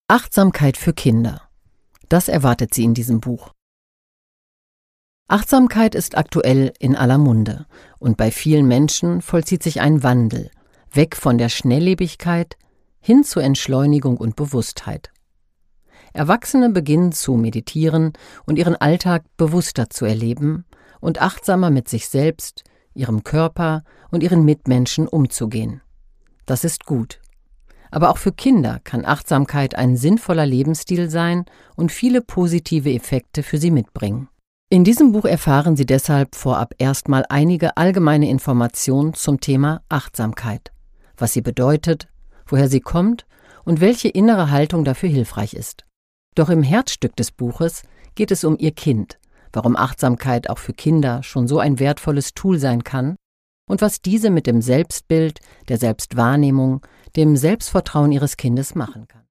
Achtsamkeit für Kinder. Das erwartet Sie in diesem Buch. Achtsamkeit ist aktuell in aller Munde und bei vielen Menschen vollzieht sich ein Wandel, weg von der Schnelllebigkeit hin zur Entschleunigung und Bewusstheit. Erwachsene beginnen zu meditieren und ihren Alltag bewusster zu erleben und achtsamer mit sich selbst, ihrem Körper und ihren Mitmenschen umzugehen. Das ist gut. Aber auch für Kinder kann Achtsamkeit ein sinnvoller Lebensstil sein und viele positive Effekte für sie mitbringen. In diesem Buch erfahren Sie deshalb vorab erstmal einige allgemeine Informationen zum Thema Achtsamkeit, was sie bedeutet, woher sie kommt und welche innere Haltung dafür hilfreich ist. Doch im Herzstück des Buches geht es um Ihr Kind, warum Achtsamkeit auch für Kinder schon so ein wertvolles Tool sein kann und was diese mit dem Selbstbild, der Selbstwahrnehmung, dem Selbstvertrauen Ihres Kindes machen kann.